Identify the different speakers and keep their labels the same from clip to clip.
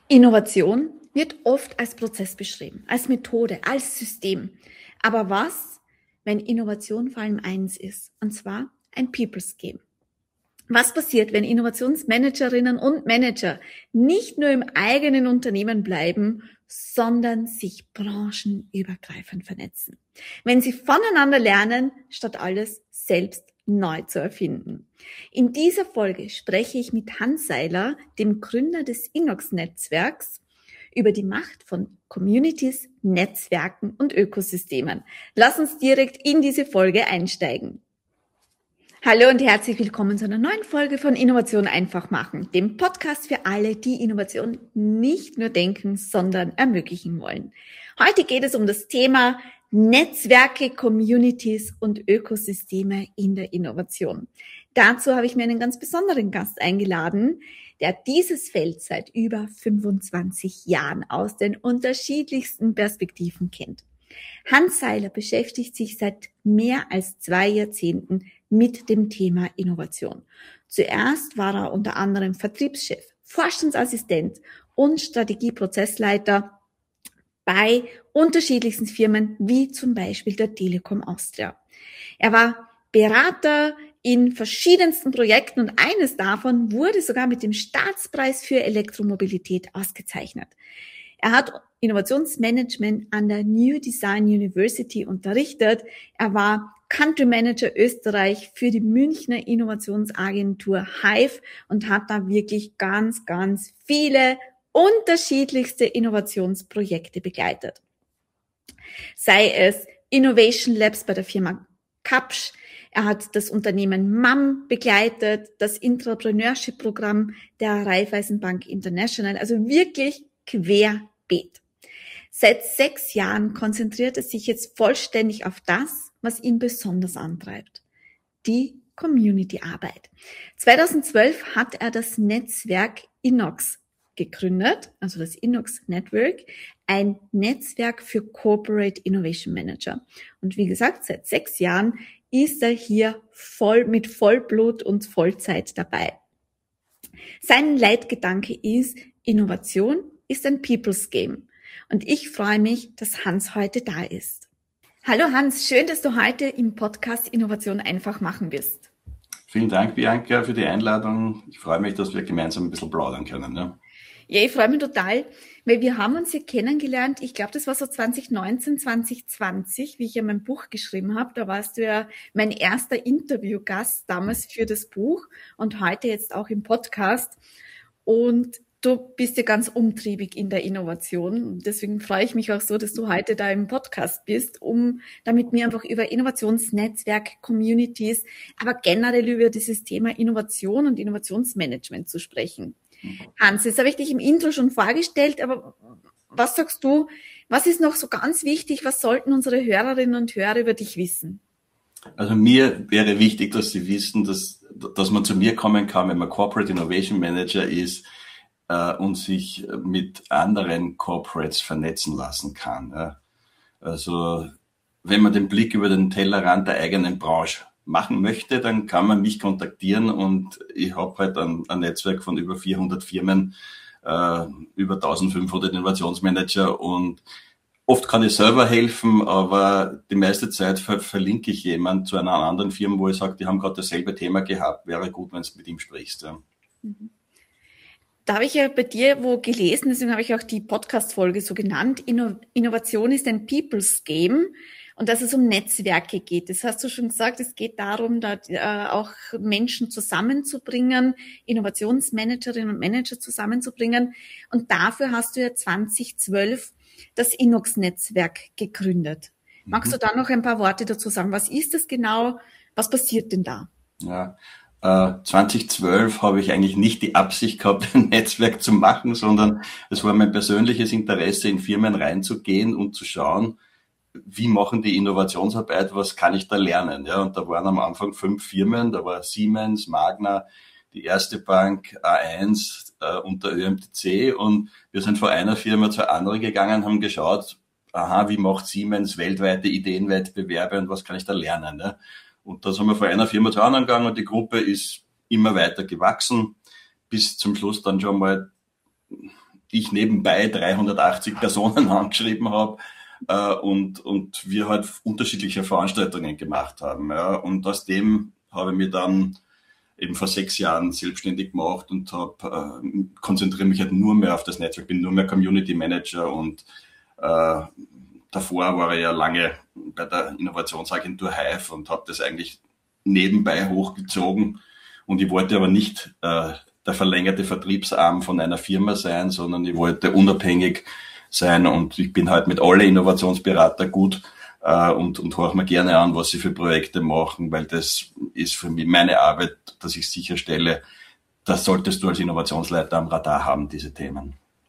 Speaker 1: Innovation wird oft als Prozess beschrieben, als Methode, als System. Aber was, wenn Innovation vor allem eins ist, und zwar ein People's Game? Was passiert, wenn Innovationsmanagerinnen und Manager nicht nur im eigenen Unternehmen bleiben, sondern sich branchenübergreifend vernetzen? Wenn sie voneinander lernen, statt alles selbst neu zu erfinden. In dieser Folge spreche ich mit Hans Seiler, dem Gründer des Inox-Netzwerks, über die Macht von Communities, Netzwerken und Ökosystemen. Lass uns direkt in diese Folge einsteigen. Hallo und herzlich willkommen zu einer neuen Folge von Innovation einfach machen, dem Podcast für alle, die Innovation nicht nur denken, sondern ermöglichen wollen. Heute geht es um das Thema Netzwerke, Communities und Ökosysteme in der Innovation. Dazu habe ich mir einen ganz besonderen Gast eingeladen, der dieses Feld seit über 25 Jahren aus den unterschiedlichsten Perspektiven kennt. Hans Seiler beschäftigt sich seit mehr als 2 Jahrzehnten mit dem Thema Innovation. Zuerst war er unter anderem Vertriebschef, Vorstandsassistent und Strategieprozessleiter bei unterschiedlichsten Firmen, wie zum Beispiel der Telekom Austria. Er war Berater in verschiedensten Projekten und eines davon wurde sogar mit dem Staatspreis für Elektromobilität ausgezeichnet. Er hat Innovationsmanagement an der New Design University unterrichtet. Er war Country Manager Österreich für die Münchner Innovationsagentur Hive und hat da wirklich ganz viele unterschiedlichste Innovationsprojekte begleitet. Sei es Innovation Labs bei der Firma Kapsch, er hat das Unternehmen MAM begleitet, das Intrapreneurship-Programm der Raiffeisenbank International, also wirklich querbeet. Seit 6 Jahren konzentriert er sich jetzt vollständig auf das, was ihn besonders antreibt, die Community-Arbeit. 2012 hat er das Netzwerk Inox gegründet, also das Inox Network, ein Netzwerk für Corporate Innovation Manager. Und wie gesagt, seit 6 Jahren ist er hier mit Vollblut und Vollzeit dabei. Sein Leitgedanke ist, Innovation ist ein People's Game. Und ich freue mich, dass Hans heute da ist. Hallo Hans, schön, dass du heute im Podcast Innovation einfach machen bist.
Speaker 2: Vielen Dank, Bianca, für die Einladung. Ich freue mich, dass wir gemeinsam ein bisschen plaudern können. Ne?
Speaker 1: Ja, ich freue mich total, weil wir haben uns hier kennengelernt, ich glaube, das war so 2019, 2020, wie ich ja mein Buch geschrieben habe. Da warst du ja mein erster Interviewgast damals für das Buch und heute jetzt auch im Podcast. Und du bist ja ganz umtriebig in der Innovation. Deswegen freue ich mich auch so, dass du heute da im Podcast bist, um da mit mir einfach über Innovationsnetzwerk, Communities, aber generell über dieses Thema Innovation und Innovationsmanagement zu sprechen. Hans, jetzt habe ich dich im Intro schon vorgestellt, aber was sagst du, was ist noch so ganz wichtig, was sollten unsere Hörerinnen und Hörer über dich wissen?
Speaker 2: Also mir wäre wichtig, dass sie wissen, dass man zu mir kommen kann, wenn man Corporate Innovation Manager ist und sich mit anderen Corporates vernetzen lassen kann. Ja. Also wenn man den Blick über den Tellerrand der eigenen Branche machen möchte, dann kann man mich kontaktieren und ich habe halt ein Netzwerk von über 400 Firmen, über 1500 Innovationsmanager und oft kann ich selber helfen, aber die meiste Zeit verlinke ich jemanden zu einer anderen Firma, wo ich sage, die haben gerade dasselbe Thema gehabt, wäre gut, wenn du mit ihm sprichst. Ja.
Speaker 1: Da habe ich ja bei dir wo gelesen, deswegen habe ich auch die Podcast-Folge so genannt, Innovation ist ein People's Game. Und dass es um Netzwerke geht. Das hast du schon gesagt, es geht darum, da auch Menschen zusammenzubringen, Innovationsmanagerinnen und Manager zusammenzubringen. Und dafür hast du ja 2012 das Inox-Netzwerk gegründet. Magst du da noch ein paar Worte dazu sagen? Was ist das genau? Was passiert denn da?
Speaker 2: Ja, 2012 habe ich eigentlich nicht die Absicht gehabt, ein Netzwerk zu machen, sondern es war mein persönliches Interesse, in Firmen reinzugehen und zu schauen, wie machen die Innovationsarbeit, was kann ich da lernen? Ja, und da waren am Anfang 5 Firmen, da war Siemens, Magna, die Erste Bank, A1 und der ÖMTC und wir sind von einer Firma zur anderen gegangen, haben geschaut, wie macht Siemens weltweite Ideenwettbewerbe und was kann ich da lernen? Ja? Und da sind wir von einer Firma zur anderen gegangen und die Gruppe ist immer weiter gewachsen, bis zum Schluss dann schon mal ich nebenbei 380 Personen angeschrieben habe und wir halt unterschiedliche Veranstaltungen gemacht haben. Ja. Und aus dem habe ich mir dann eben vor 6 Jahren selbstständig gemacht und konzentriere mich halt nur mehr auf das Netzwerk, bin nur mehr Community Manager und davor war ich ja lange bei der Innovationsagentur Hive und habe das eigentlich nebenbei hochgezogen. Und ich wollte aber nicht der verlängerte Vertriebsarm von einer Firma sein, sondern ich wollte unabhängig sein und ich bin halt mit allen Innovationsberater gut und horche mir gerne an, was sie für Projekte machen, weil das ist für mich meine Arbeit, dass ich sicherstelle, das solltest du als Innovationsleiter am Radar haben, diese Themen.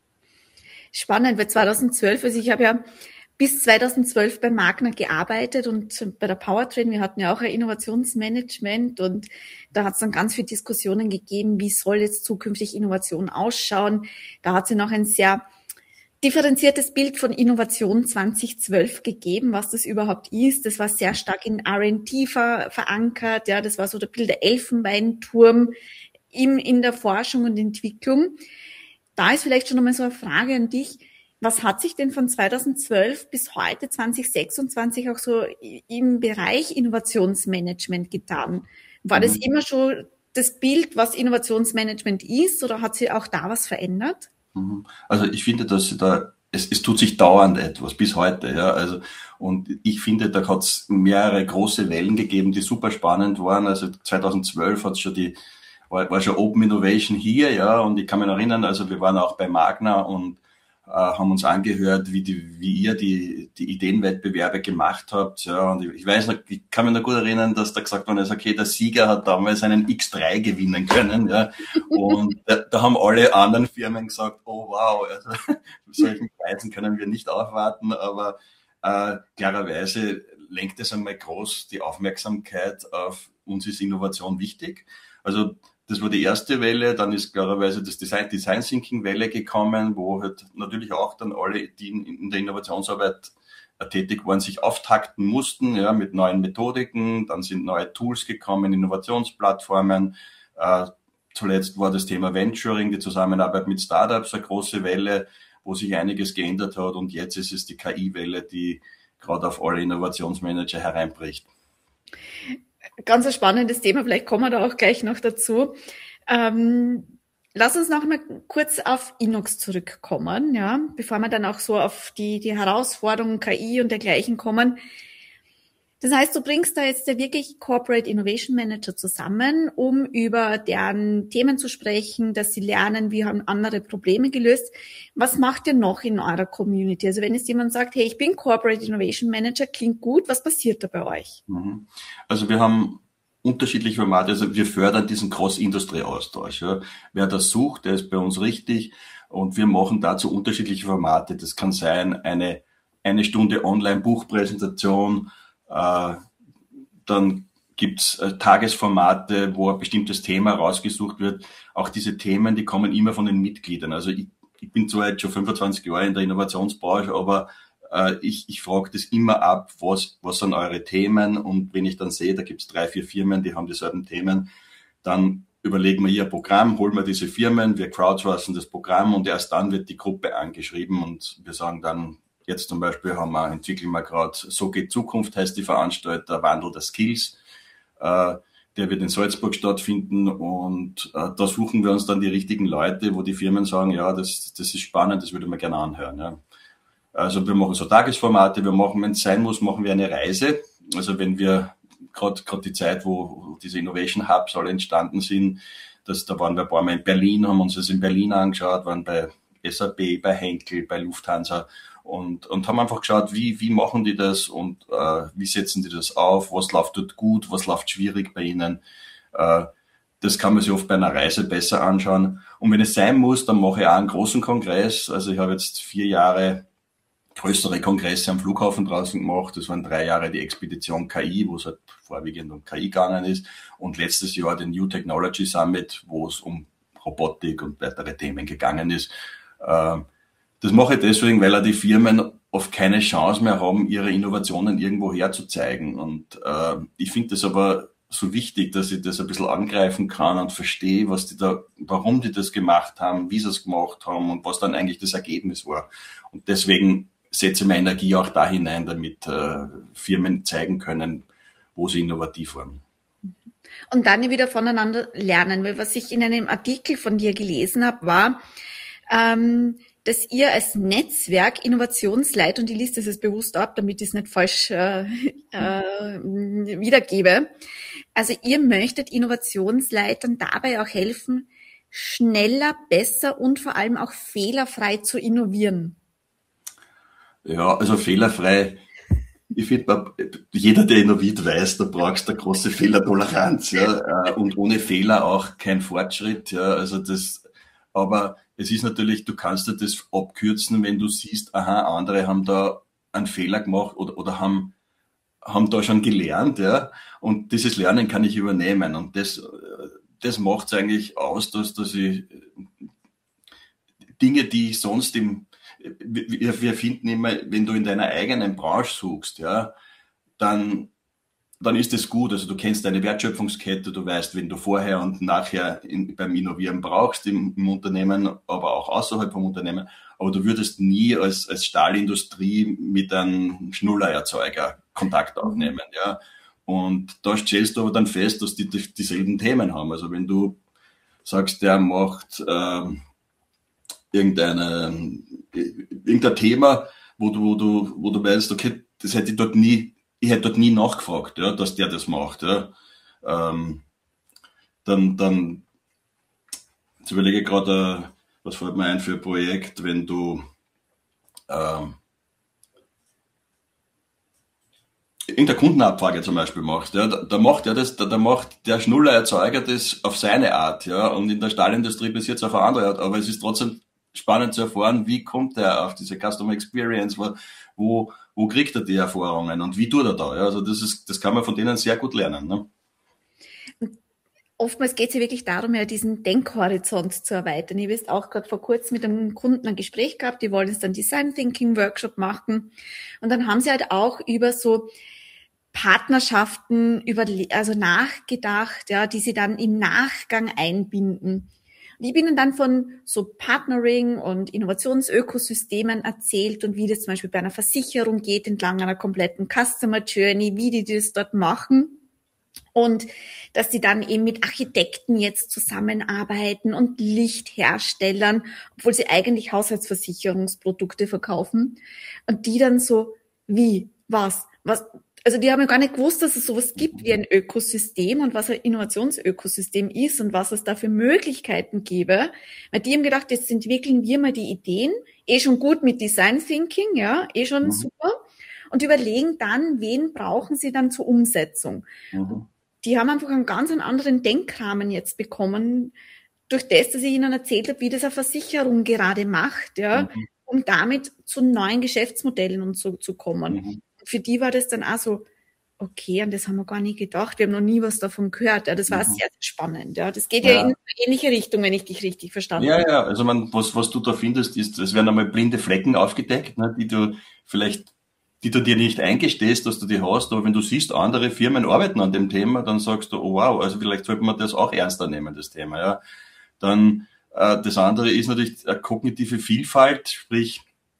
Speaker 1: Spannend, weil 2012, also ich habe ja bis 2012 bei Magna gearbeitet und bei der Powertrain, wir hatten ja auch ein Innovationsmanagement und da hat es dann ganz viele Diskussionen gegeben, wie soll jetzt zukünftig Innovation ausschauen. Da hat es ja noch ein sehr differenziertes Bild von Innovation 2012 gegeben, was das überhaupt ist. Das war sehr stark in R&D verankert, ja, das war so der Bild der Elfenbeinturm in der Forschung und Entwicklung. Da ist vielleicht schon nochmal so eine Frage an dich. Was hat sich denn von 2012 bis heute 2026 auch so im Bereich Innovationsmanagement getan? War das immer schon das Bild, was Innovationsmanagement ist, oder hat sich auch da was verändert?
Speaker 2: Also ich finde, dass es tut sich dauernd etwas bis heute, ja. Also und ich finde, da hat es mehrere große Wellen gegeben, die super spannend waren. Also 2012 hat es schon war schon Open Innovation hier, ja. Und ich kann mich noch erinnern, also wir waren auch bei Magna und haben uns angehört, wie ihr die Ideenwettbewerbe gemacht habt, ja, und ich weiß noch, ich kann mich noch gut erinnern, dass da gesagt worden ist, okay, der Sieger hat damals einen X3 gewinnen können, ja, und da haben alle anderen Firmen gesagt, oh wow, also solchen Preisen können wir nicht aufwarten, aber klarerweise lenkt es einmal groß die Aufmerksamkeit auf uns ist Innovation wichtig, also das war die erste Welle, dann ist klarerweise das Design Thinking Welle gekommen, wo halt natürlich auch dann alle, die in der Innovationsarbeit tätig waren, sich auftakten mussten, ja, mit neuen Methodiken, dann sind neue Tools gekommen, Innovationsplattformen, zuletzt war das Thema Venturing, die Zusammenarbeit mit Startups eine große Welle, wo sich einiges geändert hat und jetzt ist es die KI-Welle, die gerade auf alle Innovationsmanager hereinbricht.
Speaker 1: Ganz ein spannendes Thema, vielleicht kommen wir da auch gleich noch dazu. Lass uns noch mal kurz auf Inox zurückkommen, ja, bevor wir dann auch so auf die Herausforderungen KI und dergleichen kommen. Das heißt, du bringst da jetzt ja wirklich Corporate Innovation Manager zusammen, um über deren Themen zu sprechen, dass sie lernen, wie haben andere Probleme gelöst. Was macht ihr noch in eurer Community? Also wenn jetzt jemand sagt, hey, ich bin Corporate Innovation Manager, klingt gut, was passiert da bei euch?
Speaker 2: Also wir haben unterschiedliche Formate, also wir fördern diesen Cross-Industry-Austausch. Ja. Wer das sucht, der ist bei uns richtig und wir machen dazu unterschiedliche Formate. Das kann sein eine Stunde Online-Buchpräsentation, dann gibt's Tagesformate, wo ein bestimmtes Thema rausgesucht wird. Auch diese Themen, die kommen immer von den Mitgliedern. Also ich bin zwar jetzt schon 25 Jahre in der Innovationsbranche, aber ich frage das immer ab, was sind eure Themen? Und wenn ich dann sehe, da gibt's 3, 4 Firmen, die haben dieselben Themen, dann überlegen wir hier ein Programm, holen wir diese Firmen, wir crowdsourcen das Programm und erst dann wird die Gruppe angeschrieben und wir sagen dann, jetzt zum Beispiel entwickeln wir gerade So geht Zukunft, heißt die Veranstalter, Wandel der Skills. Der wird in Salzburg stattfinden und da suchen wir uns dann die richtigen Leute, wo die Firmen sagen, ja, das ist spannend, das würde man gerne anhören. Ja. Also wir machen so Tagesformate, wenn es sein muss, machen wir eine Reise. Also wenn wir gerade die Zeit, wo diese Innovation Hubs alle entstanden sind, da waren wir ein paar Mal in Berlin, haben uns das in Berlin angeschaut, waren bei SAP, bei Henkel, bei Lufthansa und haben einfach geschaut, wie machen die das und wie setzen die das auf, was läuft dort gut, was läuft schwierig bei ihnen. Das kann man sich oft bei einer Reise besser anschauen. Und wenn es sein muss, dann mache ich auch einen großen Kongress. Also ich habe jetzt 4 Jahre größere Kongresse am Flughafen draußen gemacht. Das waren 3 Jahre die Expedition KI, wo es halt vorwiegend um KI gegangen ist. Und letztes Jahr den New Technology Summit, wo es um Robotik und weitere Themen gegangen ist. Das mache ich deswegen, weil die Firmen oft keine Chance mehr haben, ihre Innovationen irgendwo herzuzeigen. Und ich finde das aber so wichtig, dass ich das ein bisschen angreifen kann und verstehe, warum die das gemacht haben, wie sie es gemacht haben und was dann eigentlich das Ergebnis war. Und deswegen setze ich meine Energie auch da hinein, damit Firmen zeigen können, wo sie innovativ waren.
Speaker 1: Und dann wieder voneinander lernen, weil was ich in einem Artikel von dir gelesen habe, war, dass ihr als Netzwerk Innovationsleit, und ich lese das jetzt bewusst ab, damit ich es nicht falsch wiedergebe, also ihr möchtet Innovationsleitern dabei auch helfen, schneller, besser und vor allem auch fehlerfrei zu innovieren.
Speaker 2: Ja, also fehlerfrei. Ich finde, jeder, der innoviert, weiß, da brauchst du eine große Fehlertoleranz, ja, und ohne Fehler auch kein Fortschritt, ja, also aber es ist natürlich, du kannst dir das abkürzen, wenn du siehst, aha, andere haben da einen Fehler gemacht oder haben da schon gelernt, ja, und dieses Lernen kann ich übernehmen und das macht es eigentlich aus, dass ich Dinge, die ich sonst wir finden immer, wenn du in deiner eigenen Branche suchst, ja, dann ist es gut. Also du kennst deine Wertschöpfungskette, du weißt, wen du vorher und nachher beim Innovieren brauchst im Unternehmen, aber auch außerhalb vom Unternehmen. Aber du würdest nie als Stahlindustrie mit einem Schnullererzeuger Kontakt aufnehmen, ja. Und da stellst du aber dann fest, dass die dieselben Themen haben. Also wenn du sagst, der macht irgendein Thema, wo du weißt, okay, das hätte ich hätte dort nie nachgefragt, ja, dass der das macht, ja. Dann jetzt überlege ich gerade, was fällt mir ein für ein Projekt, wenn du irgendeine Kundenabfrage zum Beispiel machst, ja, da macht der Schnullererzeuger das auf seine Art, ja, und in der Stahlindustrie passiert es auf eine andere Art, aber es ist trotzdem spannend zu erfahren, wie kommt er auf diese Customer Experience, wo kriegt er die Erfahrungen und wie tut er da, ja, also das kann man von denen sehr gut lernen, ne?
Speaker 1: Oftmals geht es ja wirklich darum, ja, diesen Denkhorizont zu erweitern. Ich habe jetzt auch gerade vor kurzem mit einem Kunden ein Gespräch gehabt, die wollen jetzt dann Design Thinking Workshop machen. Und dann haben sie halt auch über so Partnerschaften nachgedacht, ja, die sie dann im Nachgang einbinden. Und ich bin dann von so Partnering und Innovationsökosystemen erzählt und wie das zum Beispiel bei einer Versicherung geht, entlang einer kompletten Customer Journey, wie die das dort machen. Und dass sie dann eben mit Architekten jetzt zusammenarbeiten und Lichtherstellern, obwohl sie eigentlich Haushaltsversicherungsprodukte verkaufen. Und die dann so, wie, was, also die haben ja gar nicht gewusst, dass es sowas gibt wie ein Ökosystem und was ein Innovationsökosystem ist und was es da für Möglichkeiten gäbe. Weil die haben gedacht, jetzt entwickeln wir mal die Ideen, schon gut mit Design Thinking, ja, schon super. Und überlegen dann, wen brauchen sie dann zur Umsetzung. Die haben einfach einen ganz anderen Denkrahmen jetzt bekommen, durch das, dass ich ihnen erzählt habe, wie das eine Versicherung gerade macht, ja, um damit zu neuen Geschäftsmodellen und so zu kommen. Für die war das dann auch so, okay, an das haben wir gar nicht gedacht, wir haben noch nie was davon gehört. Ja, das war sehr, sehr spannend. Ja, das geht ja in eine ähnliche Richtung, wenn ich dich richtig verstanden habe.
Speaker 2: Ja, also was du da findest, ist, es werden einmal blinde Flecken aufgedeckt, ne, die du dir nicht eingestehst, dass du die hast, aber wenn du siehst, andere Firmen arbeiten an dem Thema, dann sagst du, oh wow, also vielleicht sollte man das auch ernster nehmen, das Thema, ja. Dann das andere ist natürlich kognitive Vielfalt, sprich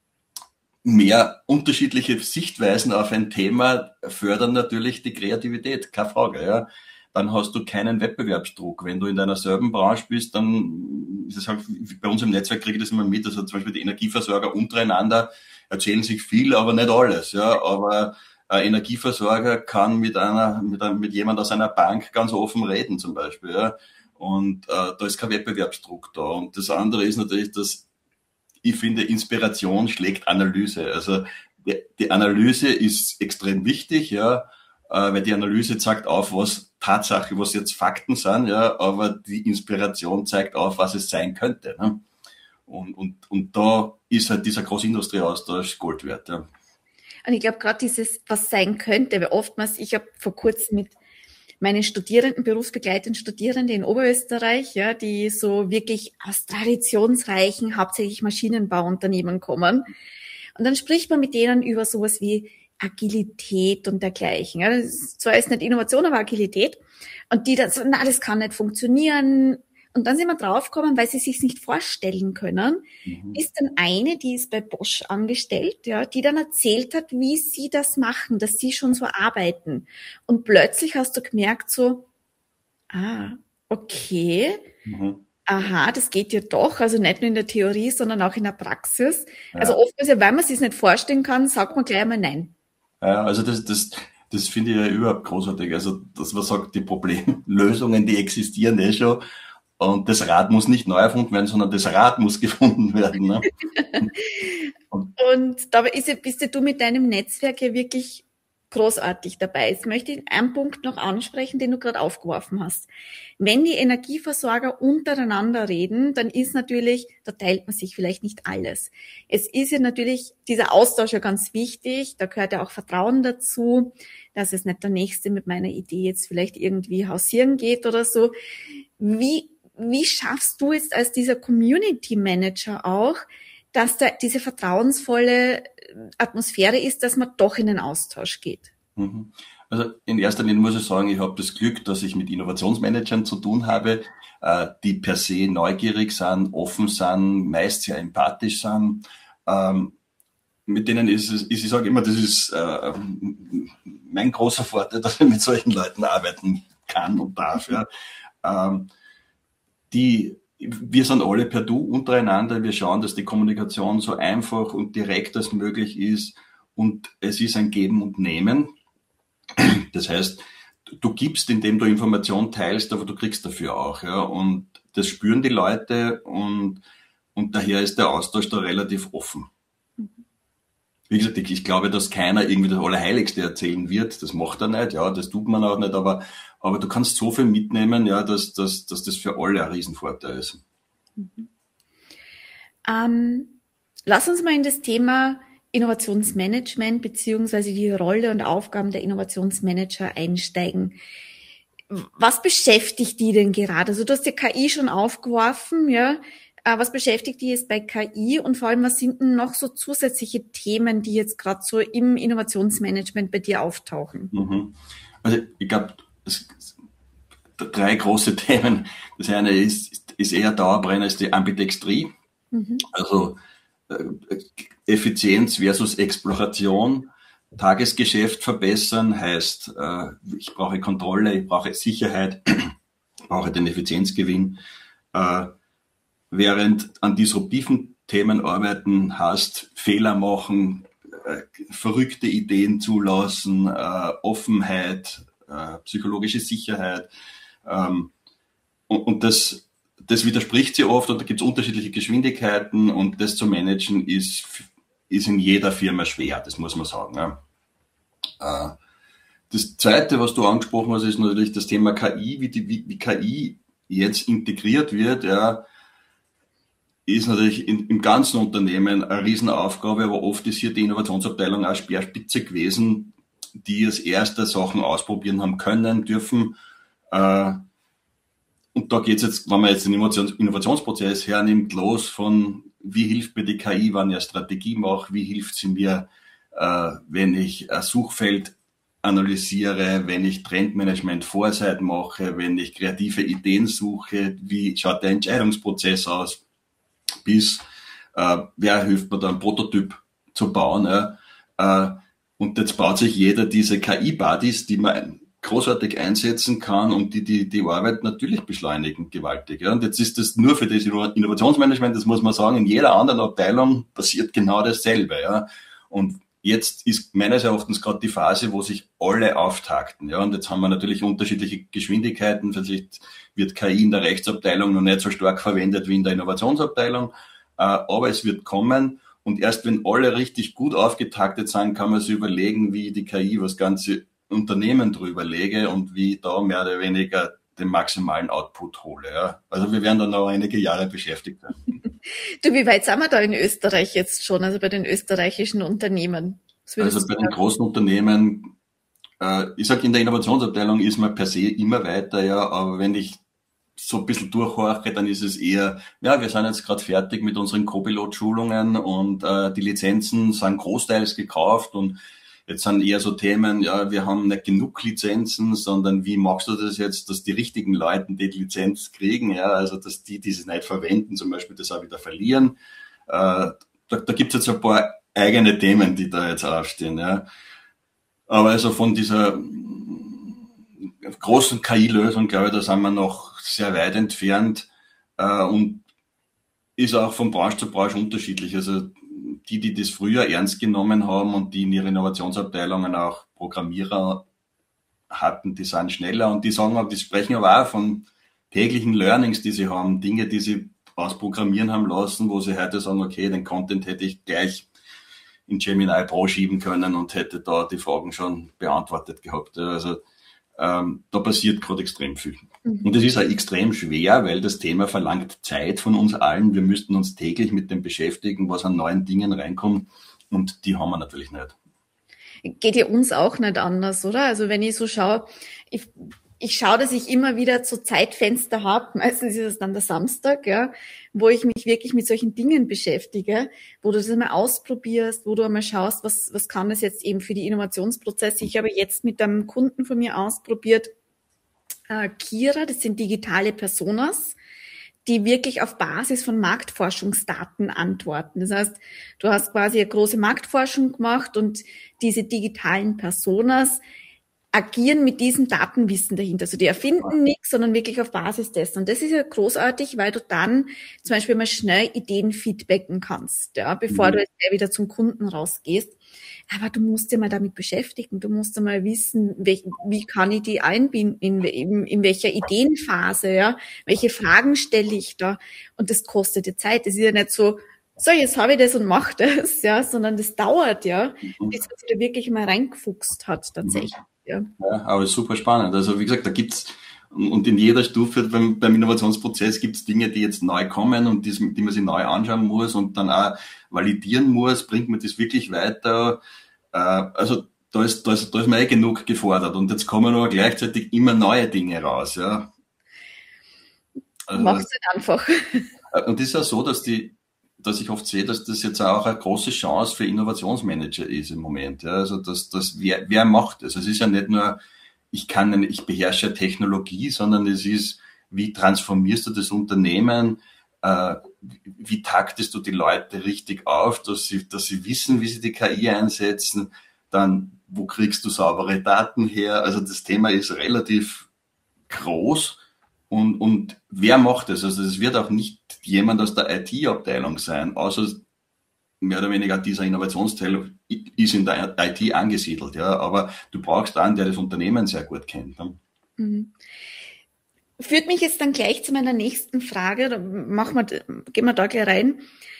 Speaker 2: mehr unterschiedliche Sichtweisen auf ein Thema fördern natürlich die Kreativität, keine Frage, ja. Dann hast du keinen Wettbewerbsdruck. Wenn du in deiner selben Branche bist, dann ist es halt, bei uns im Netzwerk kriege ich das immer mit, also zum Beispiel die Energieversorger untereinander erzählen sich viel, aber nicht alles, ja. Aber ein Energieversorger kann mit jemand aus einer Bank ganz offen reden, zum Beispiel, ja. Und da ist kein Wettbewerbsdruck da. Und das andere ist natürlich, dass ich finde, Inspiration schlägt Analyse. Also die Analyse ist extrem wichtig, ja, weil die Analyse zeigt auf, was Tatsache, was jetzt Fakten sind, ja, aber die Inspiration zeigt auf, was es sein könnte. Ne? Und da ist halt dieser Großindustrieaustausch Gold wert. Ja.
Speaker 1: Und ich glaube, gerade dieses, was sein könnte, weil oftmals, ich habe vor kurzem mit meinen Studierenden, berufsbegleitenden Studierende in Oberösterreich, ja, die so wirklich aus traditionsreichen, hauptsächlich Maschinenbauunternehmen kommen. Und dann spricht man mit denen über sowas wie Agilität und dergleichen. Ja, das ist zwar jetzt nicht Innovation, aber Agilität. Und die dann so, na, das kann nicht funktionieren. Und dann sind wir draufgekommen, weil sie sich nicht vorstellen können, ist dann eine, die ist bei Bosch angestellt, ja, die dann erzählt hat, wie sie das machen, dass sie schon so arbeiten. Und plötzlich hast du gemerkt so, okay, aha, das geht ja doch, also nicht nur in der Theorie, sondern auch in der Praxis.
Speaker 2: Ja.
Speaker 1: Also oftmals, wenn man es sich nicht vorstellen kann, sagt man gleich einmal nein.
Speaker 2: Ja, also das finde ich ja überhaupt großartig. Also, dass man sagt, die Problemlösungen, die existieren eh schon. Und das Rad muss nicht neu erfunden werden, sondern das Rad muss gefunden werden. Ne?
Speaker 1: Und dabei bist du mit deinem Netzwerk ja wirklich großartig dabei. Jetzt möchte ich einen Punkt noch ansprechen, den du gerade aufgeworfen hast. Wenn die Energieversorger untereinander reden, dann ist natürlich, da teilt man sich vielleicht nicht alles. Es ist ja natürlich dieser Austausch ja ganz wichtig, da gehört ja auch Vertrauen dazu, dass es nicht der Nächste mit meiner Idee jetzt vielleicht irgendwie hausieren geht oder so. Wie schaffst du jetzt als dieser Community Manager auch, dass da diese vertrauensvolle Atmosphäre ist, dass man doch in den Austausch geht?
Speaker 2: Also in erster Linie muss ich sagen, ich habe das Glück, dass ich mit Innovationsmanagern zu tun habe, die per se neugierig sind, offen sind, meist sehr empathisch sind. Mit denen ist es, ich sage immer, das ist mein großer Vorteil, dass ich mit solchen Leuten arbeiten kann und darf. Ja. Wir sind alle per Du untereinander. Wir schauen, dass die Kommunikation so einfach und direkt als möglich ist. Und es ist ein Geben und Nehmen. Das heißt, du gibst, indem du Informationen teilst, aber du kriegst dafür auch. Ja. Und das spüren die Leute und daher ist der Austausch da relativ offen. Wie gesagt, ich glaube, dass keiner irgendwie das Allerheiligste erzählen wird. Das macht er nicht. Ja, das tut man auch nicht. Aber du kannst so viel mitnehmen, ja, dass das für alle ein Riesenvorteil ist.
Speaker 1: Lass uns mal in das Thema Innovationsmanagement beziehungsweise die Rolle und Aufgaben der Innovationsmanager einsteigen. Was beschäftigt die denn gerade? Also du hast ja KI schon aufgeworfen, ja. Was beschäftigt die jetzt bei KI und vor allem, was sind denn noch so zusätzliche Themen, die jetzt gerade so im Innovationsmanagement bei dir auftauchen?
Speaker 2: Also ich glaube, 3 große Themen. Das eine ist eher Dauerbrenner, ist die Ambidextrie. Also Effizienz versus Exploration. Tagesgeschäft verbessern heißt, ich brauche Kontrolle, ich brauche Sicherheit, ich brauche den Effizienzgewinn. Während an disruptiven Themen arbeiten heißt, Fehler machen, verrückte Ideen zulassen, Offenheit, psychologische Sicherheit. Und das widerspricht sich oft und da gibt es unterschiedliche Geschwindigkeiten und das zu managen ist in jeder Firma schwer, das muss man sagen. Ja. Das Zweite, was du angesprochen hast, ist natürlich das Thema KI, wie KI jetzt integriert wird, ja, ist natürlich im ganzen Unternehmen eine Riesenaufgabe, aber oft ist hier die Innovationsabteilung auch Speerspitze gewesen, die als erste Sachen ausprobieren haben können, dürfen. Und da geht es jetzt, wenn man jetzt den Innovationsprozess hernimmt, los von, wie hilft mir die KI, wenn ich eine Strategie mache, wie hilft sie mir, wenn ich ein Suchfeld analysiere, wenn ich Trendmanagement Foresight mache, wenn ich kreative Ideen suche, wie schaut der Entscheidungsprozess aus, bis wer hilft mir da einen Prototyp zu bauen. Und jetzt baut sich jeder diese KI-Buddies, die man großartig einsetzen kann und die Arbeit natürlich beschleunigen, gewaltig. Ja. Und jetzt ist das nur für das Innovationsmanagement, das muss man sagen, in jeder anderen Abteilung passiert genau dasselbe. Ja. Und jetzt ist meines Erachtens gerade die Phase, wo sich alle auftakten. Ja. Und jetzt haben wir natürlich unterschiedliche Geschwindigkeiten. Vielleicht wird KI in der Rechtsabteilung noch nicht so stark verwendet wie in der Innovationsabteilung, aber es wird kommen. Und erst wenn alle richtig gut aufgetaktet sind, kann man sich überlegen, wie die KI was ganze Unternehmen drüber lege und wie da mehr oder weniger den maximalen Output hole. Ja. Also wir werden da noch einige Jahre beschäftigt sein.
Speaker 1: Du, wie weit sind wir da in Österreich jetzt schon, also bei den österreichischen Unternehmen?
Speaker 2: Also bei den großen Unternehmen, ich sage, in der Innovationsabteilung ist man per se immer weiter, ja, aber wenn ich so ein bisschen durchhorche, dann ist es eher, ja, wir sind jetzt gerade fertig mit unseren Co-Pilot-Schulungen und die Lizenzen sind großteils gekauft und Jetzt sind eher so Themen, ja, wir haben nicht genug Lizenzen, sondern wie machst du das jetzt, dass die richtigen Leute die Lizenz kriegen, ja, also dass die sie nicht verwenden, zum Beispiel das auch wieder verlieren. Da gibt es jetzt ein paar eigene Themen, die da jetzt aufstehen, ja. Aber also von dieser großen KI-Lösung, glaube ich, da sind wir noch sehr weit entfernt, und ist auch von Branche zu Branche unterschiedlich. Also die das früher ernst genommen haben und die in ihren Innovationsabteilungen auch Programmierer hatten, die sind schneller und die sagen, die sprechen aber auch von täglichen Learnings, die sie haben, Dinge, die sie ausprogrammieren haben lassen, wo sie heute sagen, okay, den Content hätte ich gleich in Gemini Pro schieben können und hätte da die Fragen schon beantwortet gehabt. Also da passiert gerade extrem viel. Und es ist auch extrem schwer, weil das Thema verlangt Zeit von uns allen. Wir müssten uns täglich mit dem beschäftigen, was an neuen Dingen reinkommt. Und die haben wir natürlich nicht.
Speaker 1: Geht ja uns auch nicht anders, oder? Also wenn ich so schaue, ich schaue, dass ich immer wieder so Zeitfenster habe, meistens ist es dann der Samstag, ja, wo ich mich wirklich mit solchen Dingen beschäftige, wo du das einmal ausprobierst, wo du einmal schaust, was kann das jetzt eben für die Innovationsprozesse. Ich habe jetzt mit einem Kunden von mir ausprobiert, Kira, das sind digitale Personas, die wirklich auf Basis von Marktforschungsdaten antworten. Das heißt, du hast quasi eine große Marktforschung gemacht und diese digitalen Personas agieren mit diesem Datenwissen dahinter. Also die erfinden nichts, sondern wirklich auf Basis dessen. Und das ist ja großartig, weil du dann zum Beispiel mal schnell Ideen feedbacken kannst, ja, bevor du jetzt wieder zum Kunden rausgehst. Aber du musst dich mal damit beschäftigen. Du musst mal wissen, wie kann ich die einbinden, in welcher Ideenphase, ja, welche Fragen stelle ich da? Und das kostet ja Zeit. Das ist ja nicht so, jetzt habe ich das und mache das, ja, sondern das dauert, ja, bis man sich da wirklich mal reingefuchst hat, tatsächlich. Ja,
Speaker 2: aber super spannend. Also wie gesagt, da gibt's und in jeder Stufe beim Innovationsprozess gibt's Dinge, die jetzt neu kommen und die man sich neu anschauen muss und dann auch validieren muss, bringt man das wirklich weiter. Also da ist man genug gefordert und jetzt kommen aber gleichzeitig immer neue Dinge raus. Ja.
Speaker 1: Also, macht's nicht einfach.
Speaker 2: Und es ist ja so, dass ich oft sehe, dass das jetzt auch eine große Chance für Innovationsmanager ist im Moment. Ja, also wer macht das? Es ist ja nicht nur, ich beherrsche Technologie, sondern es ist, wie transformierst du das Unternehmen? Wie taktest du die Leute richtig auf, dass sie wissen, wie sie die KI einsetzen? Dann, wo kriegst du saubere Daten her? Also das Thema ist relativ groß. Und wer macht das? Also es wird auch nicht jemand aus der IT-Abteilung sein, außer mehr oder weniger dieser Innovationsteil ist in der IT angesiedelt, ja. Aber du brauchst einen, der das Unternehmen sehr gut kennt. Ne?
Speaker 1: Mhm. Führt mich jetzt dann gleich zu meiner nächsten Frage. Gehen wir da gleich rein.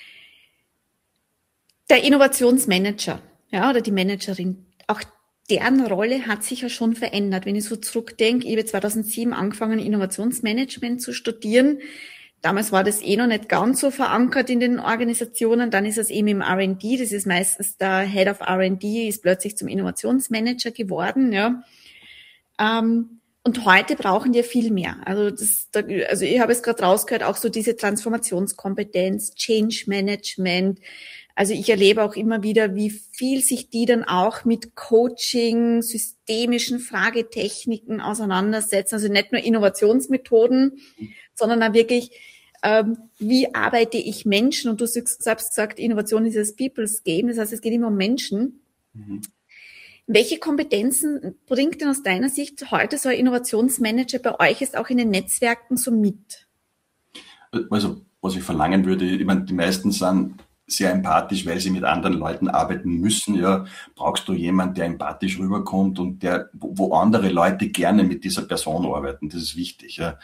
Speaker 1: Der Innovationsmanager, ja, oder die Managerin, auch deren Rolle hat sich ja schon verändert. Wenn ich so zurückdenke, ich habe 2007 angefangen, Innovationsmanagement zu studieren. Damals war das noch nicht ganz so verankert in den Organisationen. Dann ist es eben im R&D. Das ist meistens der Head of R&D, ist plötzlich zum Innovationsmanager geworden, ja. Und heute brauchen wir viel mehr. Also ich habe es gerade rausgehört, auch so diese Transformationskompetenz, Change Management. Also ich erlebe auch immer wieder, wie viel sich die dann auch mit Coaching, systemischen Fragetechniken auseinandersetzen. Also nicht nur Innovationsmethoden, sondern auch wirklich, wie arbeite ich Menschen? Und du hast selbst gesagt, Innovation ist das People's Game. Das heißt, es geht immer um Menschen. Mhm. Welche Kompetenzen bringt denn aus deiner Sicht heute so ein Innovationsmanager bei euch jetzt auch in den Netzwerken so mit?
Speaker 2: Also, was ich verlangen würde, ich meine, die meisten sind sehr empathisch, weil sie mit anderen Leuten arbeiten müssen. Ja, brauchst du jemanden, der empathisch rüberkommt und wo andere Leute gerne mit dieser Person arbeiten. Das ist wichtig. Ja.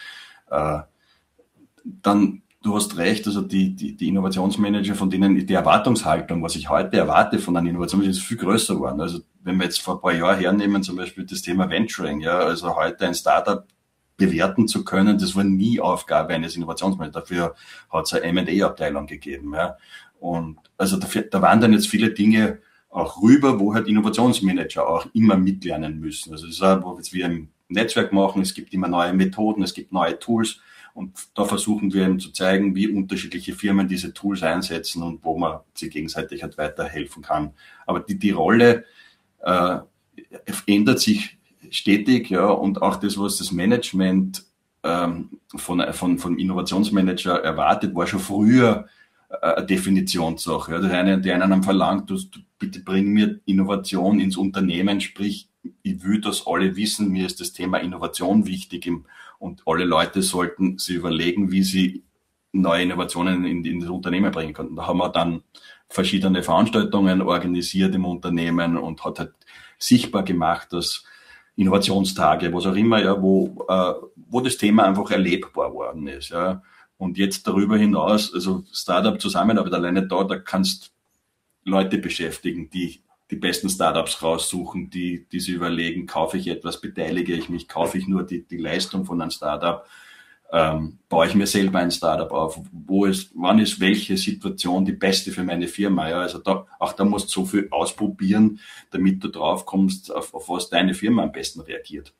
Speaker 2: Dann, du hast recht, also die Innovationsmanager, von denen die Erwartungshaltung, was ich heute erwarte von einem Innovationsmanager, ist viel größer geworden. Also wenn wir jetzt vor ein paar Jahren hernehmen, zum Beispiel das Thema Venturing, ja, also heute ein Startup bewerten zu können, das war nie Aufgabe eines Innovationsmanagers. Dafür hat es eine M&A-Abteilung gegeben. Ja. Und also da waren dann jetzt viele Dinge auch rüber, wo halt Innovationsmanager auch immer mitlernen müssen. Also das ist auch, wo wir im Netzwerk machen, es gibt immer neue Methoden, es gibt neue Tools und da versuchen wir eben zu zeigen, wie unterschiedliche Firmen diese Tools einsetzen und wo man sich gegenseitig halt weiterhelfen kann. Aber die Rolle ändert sich stetig, ja, und auch das, was das Management von Innovationsmanager erwartet, war schon früher eine Definitionssache. Ja. Der einen haben verlangt, du bitte bring mir Innovation ins Unternehmen, sprich, ich will, dass alle wissen, mir ist das Thema Innovation wichtig und alle Leute sollten sich überlegen, wie sie neue Innovationen in das Unternehmen bringen können. Da haben wir dann verschiedene Veranstaltungen organisiert im Unternehmen und hat halt sichtbar gemacht, dass Innovationstage, was auch immer, ja, wo das Thema einfach erlebbar worden ist, ja. Und jetzt darüber hinaus, also Startup-Zusammenarbeit alleine da kannst Leute beschäftigen, die besten Startups raussuchen, die sich überlegen, kaufe ich etwas, beteilige ich mich, kaufe ich nur die Leistung von einem Startup, baue ich mir selber ein Startup auf, wann ist welche Situation die beste für meine Firma, ja, also da musst du so viel ausprobieren, damit du drauf kommst, auf was deine Firma am besten reagiert.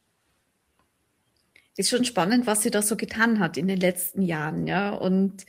Speaker 1: Ist schon spannend, was sie da so getan hat in den letzten Jahren, ja, und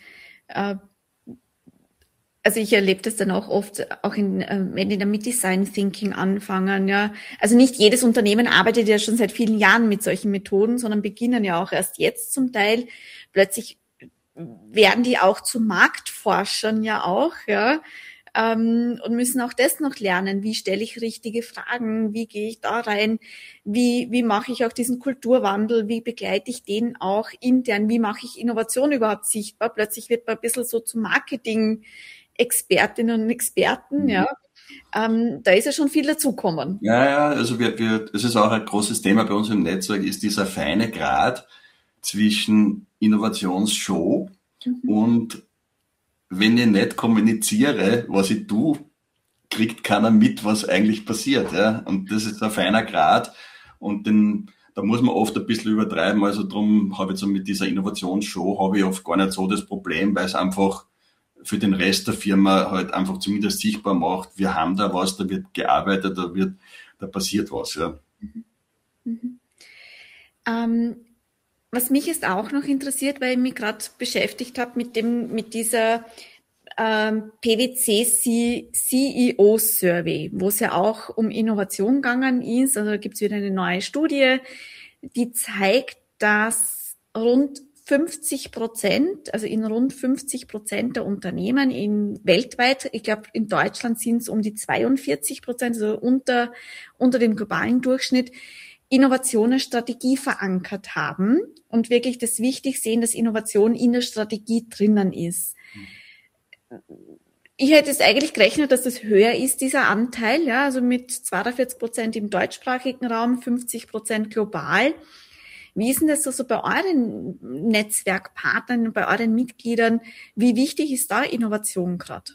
Speaker 1: also ich erlebe das dann auch oft, auch wenn die dann mit Design Thinking anfangen, ja. Also nicht jedes Unternehmen arbeitet ja schon seit vielen Jahren mit solchen Methoden, sondern beginnen ja auch erst jetzt zum Teil. Plötzlich werden die auch zu Marktforschern ja auch, ja. Und müssen auch das noch lernen. Wie stelle ich richtige Fragen? Wie gehe ich da rein? Wie mache ich auch diesen Kulturwandel? Wie begleite ich den auch intern? Wie mache ich Innovation überhaupt sichtbar? Plötzlich wird man ein bisschen so zu Marketing-Expertinnen und Experten, ja. Da ist ja schon viel dazugekommen.
Speaker 2: Ja, also es ist auch ein großes Thema bei uns im Netzwerk, ist dieser feine Grat zwischen Innovationsshow und wenn ich nicht kommuniziere, was ich tue, kriegt keiner mit, was eigentlich passiert, ja. Und das ist ein feiner Grat und da muss man oft ein bisschen übertreiben. Also drum habe ich so mit dieser Innovationsshow habe ich oft gar nicht so das Problem, weil es einfach für den Rest der Firma halt einfach zumindest sichtbar macht, wir haben da was, da wird gearbeitet, da passiert was, ja.
Speaker 1: Was mich jetzt auch noch interessiert, weil ich mich gerade beschäftigt habe mit dieser PwC CEO Survey, wo es ja auch um Innovation gegangen ist. Also da gibt es wieder eine neue Studie, die zeigt, dass rund 50%, also in rund 50% der Unternehmen weltweit, ich glaube in Deutschland sind es um die 42%, also unter dem globalen Durchschnitt, Innovationsstrategie verankert haben und wirklich das wichtig sehen, dass Innovation in der Strategie drinnen ist. Ich hätte es eigentlich gerechnet, dass das höher ist, dieser Anteil, ja, also mit 42% im deutschsprachigen Raum, 50% global. Wie ist denn das so bei euren Netzwerkpartnern, bei euren Mitgliedern? Wie wichtig ist da Innovation gerade?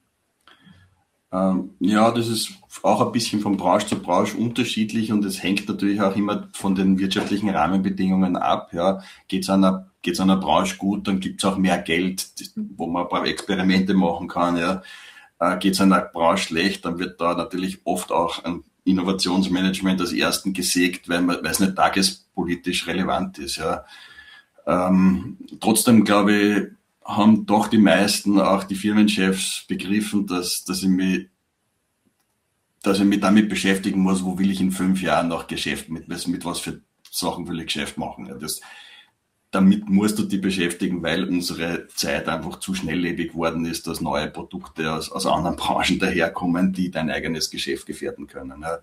Speaker 2: Ja, das ist auch ein bisschen von Branche zu Branche unterschiedlich und es hängt natürlich auch immer von den wirtschaftlichen Rahmenbedingungen ab. Ja, geht's einer Branche gut, dann gibt's auch mehr Geld, wo man ein paar Experimente machen kann. Ja, geht's einer Branche schlecht, dann wird da natürlich oft auch ein Innovationsmanagement als ersten gesägt, weil es nicht tagespolitisch relevant ist. Ja, trotzdem glaube ich, haben doch die meisten, auch die Firmenchefs, begriffen, dass ich mich damit beschäftigen muss, wo will ich in 5 Jahren noch Geschäft mit was für Sachen will ich Geschäft machen. Ja, damit musst du dich beschäftigen, weil unsere Zeit einfach zu schnelllebig worden ist, dass neue Produkte aus anderen Branchen daherkommen, die dein eigenes Geschäft gefährden können. Ja.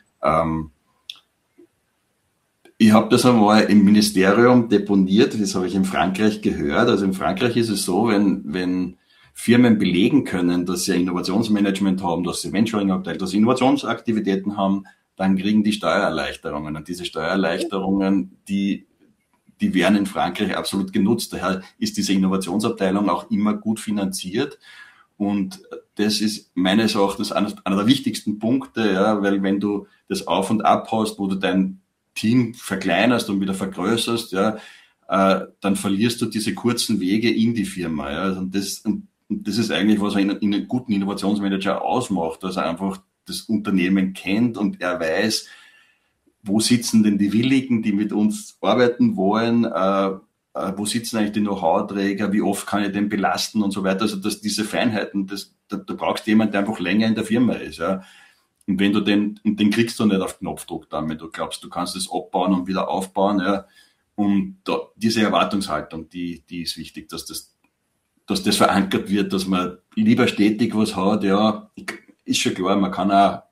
Speaker 2: Ich habe das einmal im Ministerium deponiert, das habe ich in Frankreich gehört. Also in Frankreich ist es so, wenn Firmen belegen können, dass sie ein Innovationsmanagement haben, dass sie Venturing-Abteil, dass sie Innovationsaktivitäten haben, dann kriegen die Steuererleichterungen. Und diese Steuererleichterungen, die werden in Frankreich absolut genutzt. Daher ist diese Innovationsabteilung auch immer gut finanziert. Und das ist meines Erachtens einer der wichtigsten Punkte, ja, weil wenn du das Auf und Ab hast, wo du dein Team verkleinerst und wieder vergrößerst, ja, dann verlierst du diese kurzen Wege in die Firma. Ja. Und das ist eigentlich, was einen guten Innovationsmanager ausmacht, dass er einfach das Unternehmen kennt und er weiß, wo sitzen denn die Willigen, die mit uns arbeiten wollen, wo sitzen eigentlich die Know-how-Träger, wie oft kann ich den belasten und so weiter. Also dass diese Feinheiten, da brauchst du jemanden, der einfach länger in der Firma ist. Ja. Und wenn du den kriegst du nicht auf Knopfdruck dann, wenn du glaubst, du kannst es abbauen und wieder aufbauen, ja. Und diese Erwartungshaltung, die ist wichtig, dass das verankert wird, dass man lieber stetig was hat, ja, ist schon klar, man kann auch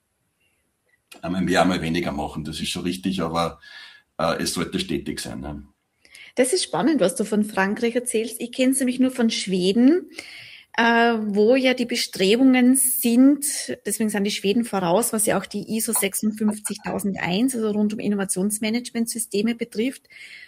Speaker 2: einmal mehr, einmal weniger machen, das ist schon richtig, aber es sollte stetig sein. Ja.
Speaker 1: Das ist spannend, was du von Frankreich erzählst. Ich kenne es nämlich nur von Schweden, wo ja die Bestrebungen sind, deswegen sind die Schweden voraus, was ja auch die ISO 56001, also rund um Innovationsmanagementsysteme betrifft.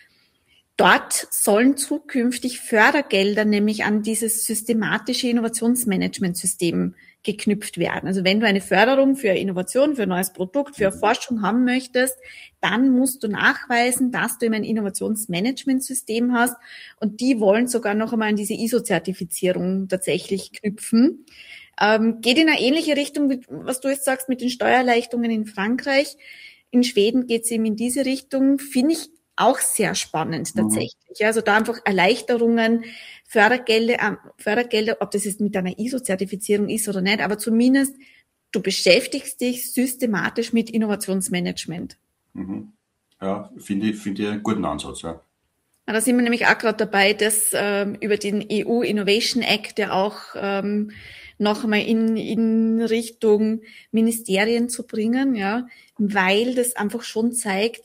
Speaker 1: Dort sollen zukünftig Fördergelder nämlich an dieses systematische Innovationsmanagementsystem geknüpft werden. Also wenn du eine Förderung für Innovation, für ein neues Produkt, für Forschung haben möchtest, dann musst du nachweisen, dass du eben ein Innovationsmanagementsystem hast, und die wollen sogar noch einmal an diese ISO-Zertifizierung tatsächlich knüpfen. Geht in eine ähnliche Richtung, was du jetzt sagst mit den Steuererleichterungen in Frankreich. In Schweden geht es eben in diese Richtung, finde ich auch sehr spannend tatsächlich. Ja, also da einfach Erleichterungen, Fördergelder, ob das jetzt mit einer ISO-Zertifizierung ist oder nicht, aber zumindest du beschäftigst dich systematisch mit Innovationsmanagement.
Speaker 2: Mhm. Ja, finde ich einen guten Ansatz, ja.
Speaker 1: Da sind wir nämlich auch gerade dabei, das über den EU Innovation Act ja auch noch einmal in Richtung Ministerien zu bringen, ja, weil das einfach schon zeigt,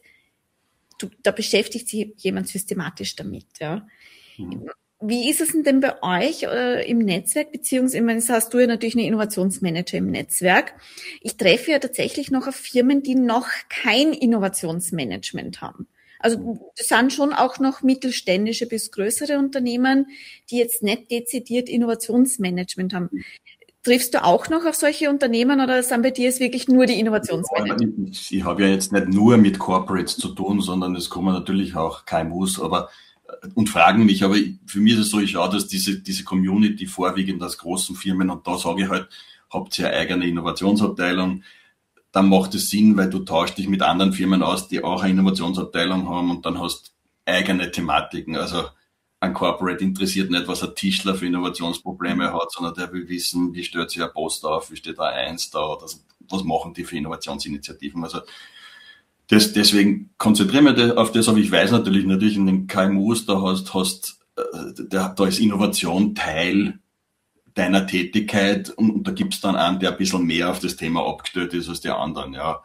Speaker 1: da beschäftigt sich jemand systematisch damit, ja. Mhm. Wie ist es denn bei euch im Netzwerk, beziehungsweise, ich meine, das hast du ja natürlich eine Innovationsmanager im Netzwerk. Ich treffe ja tatsächlich noch auf Firmen, die noch kein Innovationsmanagement haben. Also das sind schon auch noch mittelständische bis größere Unternehmen, die jetzt nicht dezidiert Innovationsmanagement haben. Triffst du auch noch auf solche Unternehmen, oder sind bei dir jetzt wirklich nur die Innovationsmanager?
Speaker 2: Ich habe ja jetzt nicht nur mit Corporates zu tun, sondern es kommen natürlich auch KMUs und fragen mich, aber für mich ist es so, ich schaue, dass diese Community vorwiegend aus großen Firmen, und da sage ich halt, habt ihr eine eigene Innovationsabteilung, dann macht es Sinn, weil du tauschst dich mit anderen Firmen aus, die auch eine Innovationsabteilung haben, und dann hast eigene Thematiken. Also ein Corporate interessiert nicht, was ein Tischler für Innovationsprobleme hat, sondern der will wissen, wie stellt sich ein Post auf, wie steht da eins da, oder was machen die für Innovationsinitiativen. Also deswegen konzentriere ich mich auf das, aber ich weiß natürlich in den KMUs, da ist Innovation Teil deiner Tätigkeit, und da gibt's dann einen, der ein bisschen mehr auf das Thema abgestellt ist als die anderen, ja.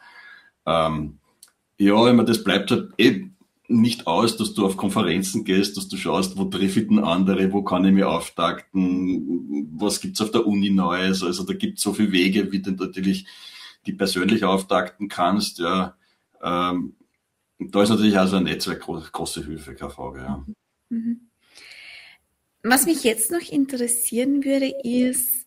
Speaker 2: Ja, das bleibt halt nicht aus, dass du auf Konferenzen gehst, dass du schaust, wo treffe ich denn andere, wo kann ich mich auftakten, was gibt's auf der Uni Neues, also da gibt's so viele Wege, wie du natürlich die persönlich auftakten kannst, ja. Da ist natürlich also ein Netzwerk große Hilfe, keine Frage, ja.
Speaker 1: Mhm. Was mich jetzt noch interessieren würde, ist,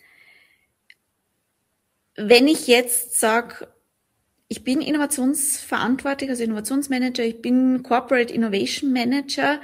Speaker 1: wenn ich jetzt sage, ich bin Innovationsverantwortlicher, also Innovationsmanager, ich bin Corporate Innovation Manager,